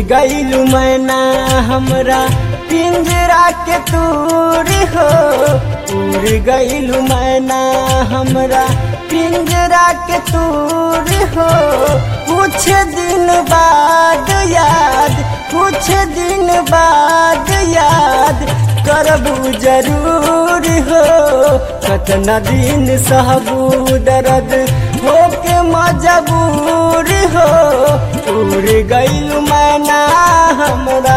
गईलू मैना हमरा पिंजरा के तूर हो, उड़ गईलू मैना हमरा पिंजरा के तूर हो। कुछ दिन बाद याद, कुछ दिन बाद याद करबू जरूर हो। कतना दिन सहबू दर्द होके मजबूर हो, उड़ गईलू मैना हमरा।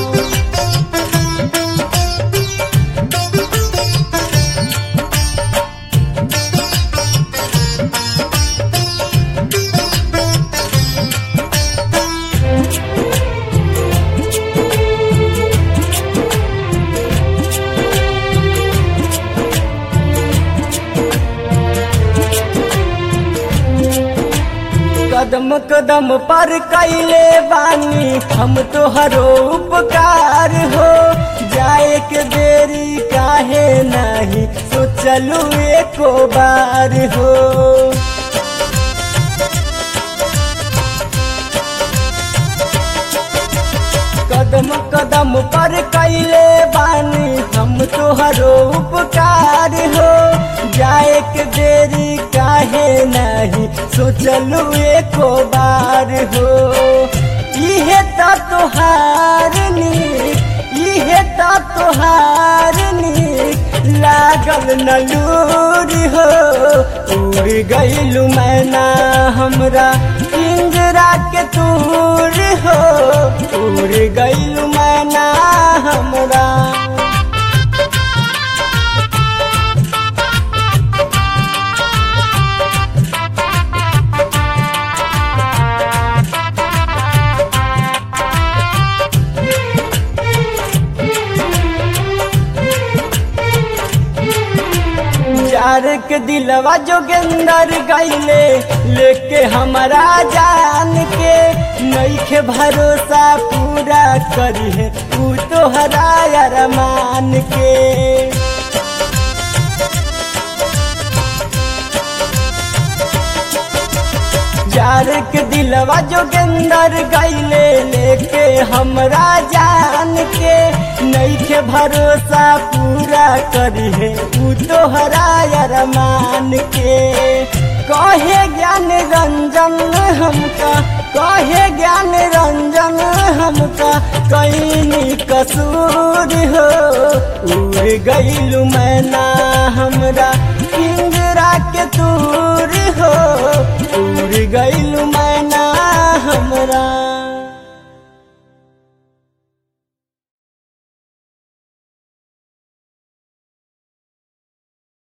कदम कदम पर कैले बानी हम तोहरो उपकार हो। जाए के देरी काहे नहीं सोचलू एको बार हो। कदम कदम पर कैले बानी हम तोहरो उपकार हो। जाए के देरी काहे नहीं सोचलू एको बार हो। इहे त तोहार नीक, इहे त तोहार नीक लागल नलूर हो। उड़ गईलू मैना हमरा पिंजरा के तूर हो, उड़ गईलू मैना हमरा। यार के दिलवा जोगेंदर गईले लेके हमारा जान के। नइखे भरोसा पूरा करी है तू तोहरा अरमान के। यार के दिलवा जोगेंदर गईले लेके हमरा जान के। नइखे भरोसा पूरा करी है तू तोहरा अरमान के। कहे ज्ञान रंजन हमका, कहे ज्ञान रंजन हमका कहीं कसूर हो। उड़ गईलू मैना हमरा पिंजरा के तूर हो, उड़ गईलू